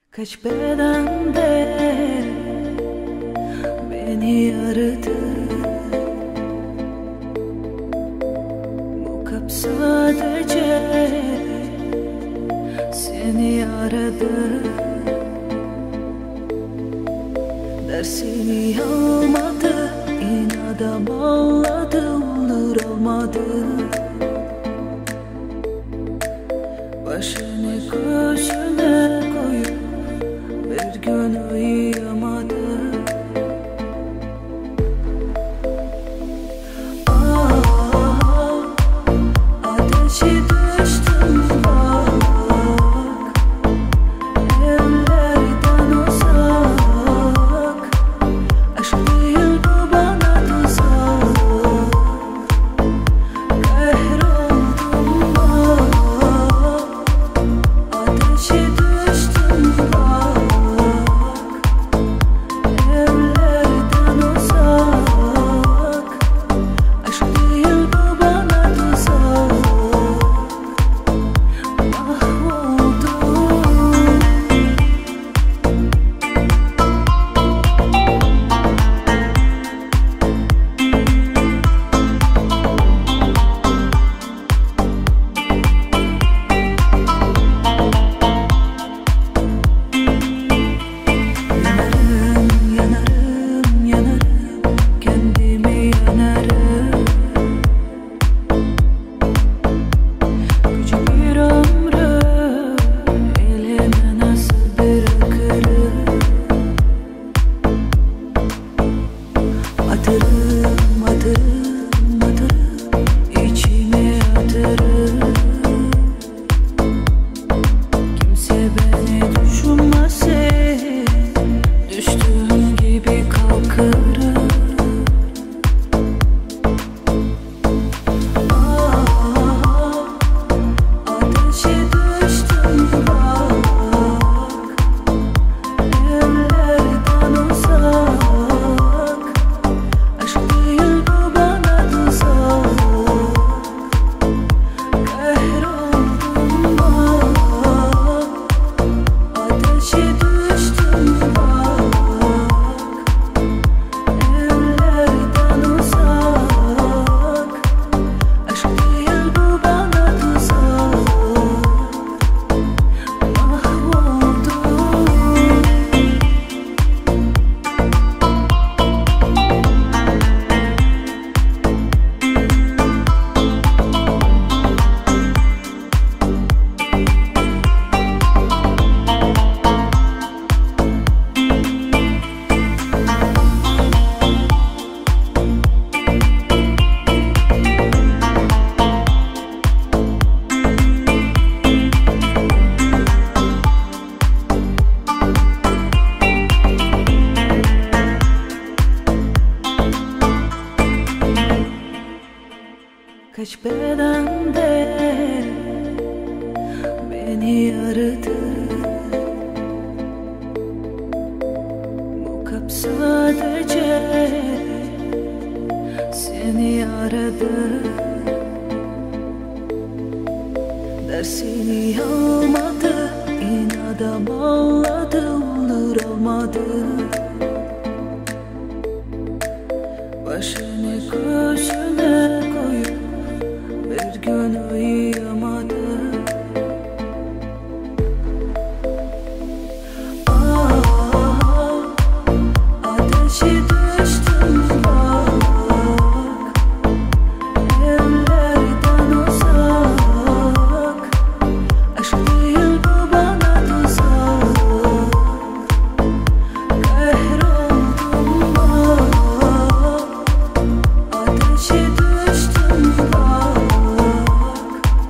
Kaç bedende beni aradı, bu kalp sadece seni aradı. Dersini almadı, inada bağladı, olur olmadı. Başını gözüne koyup bir gün uyuyamadı. Ateşi düştüm bak, ellerden uzak. Aşk değil bu bana tuzak. Kahroldum bak, ateşi düştüm bak, ellerden uzak. Aşk değil bu bana tuzak. Yanarım, yanarım, kendimi yanarım. Küçük bir ömrü elime nasıl bırakırım? Atırım, atırım, atırım, içime atırım. Kimse beni düşünmesin, düştüğüm gibi kalkarım. Ateşe düştüm bak, ellerden uzak. Aşk değil bu bana tuzak. Kahroldum bak, ateşe düştüm bak, ellerden uzak. Aşk değil bu bana tuzak. Mahvoldum. Kaç bedende beni aradı, bu kalp sadece seni aradı. Dersini almadı, inada bağladı, olur olmadı. Başını gözüne koyup bir gün uyuyamadı. Ateşi düştüm bak, ellerden uzak. Aşk değil bu bana tuzak. Kahroldum bak, ateşi düştüm bak,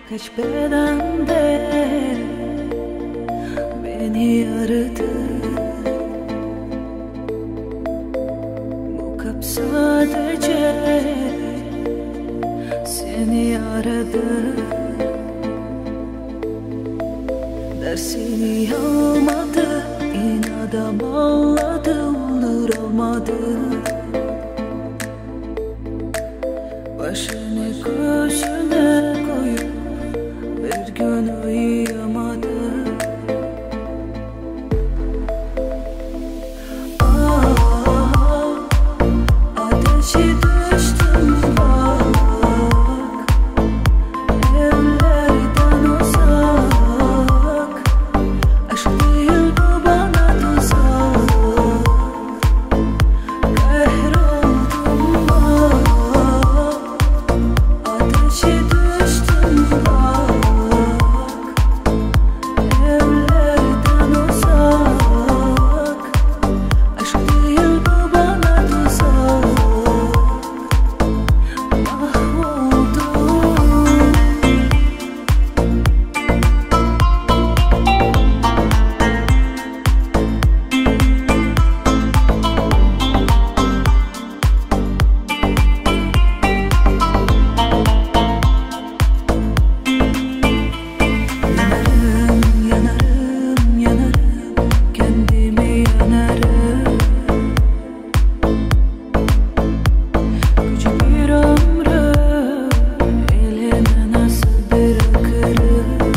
Kaç bedende beni aradı. Bu kalp sadece seni aradı. Dersini almadı, inada bağladı, olur olmadı. Başını gözüne koyup bir gün uyuyamadı. Ateşi düştüm bak, ellerden uzak. Aşk değil bu bana tuzak. Kahroldum bak, ateşi düştüm bak, ellerden uzak. Aşk değil bu bana tuzak. Mahvoldum. Yanarım, yanarım, yanarım, kendimi yanarım. Küçük bir ömrü eline nasıl bırakırım?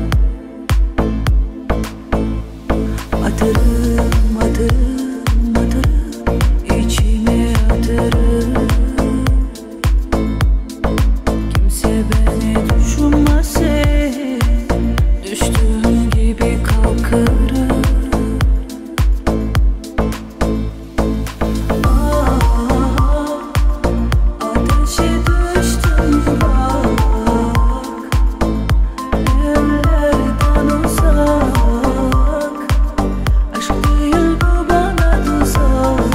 Atarım, atarım, atarım, içime atarım. Kimse beni düşünmesin, düştüğüm gibi kalkarım. Ateşe düştüm bak, ellerden uzak. Aşk değil bu bana tuzak.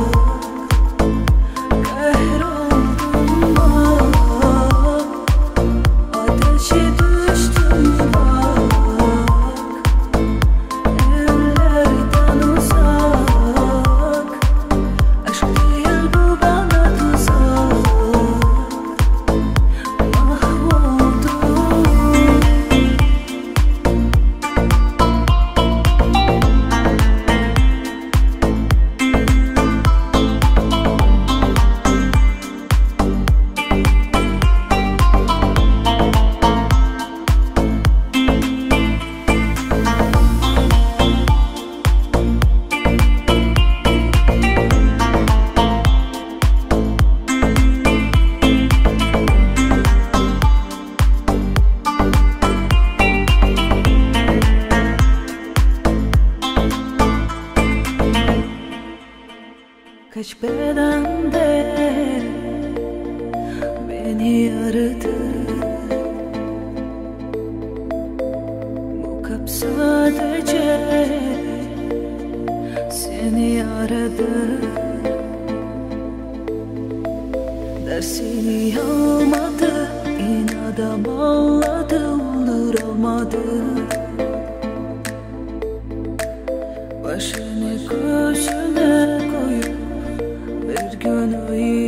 Kahroldum bak, ateşe düştüm bak, ellerden uzak. Aşk değil bu bana tuzak. Mahvoldum. Kaç bedende beni aradı. Bu kalp sadece seni aradı. Dersini almadı, inada bağladı, olur olmadı. Başını gözüne koyup bir gün uyuyor.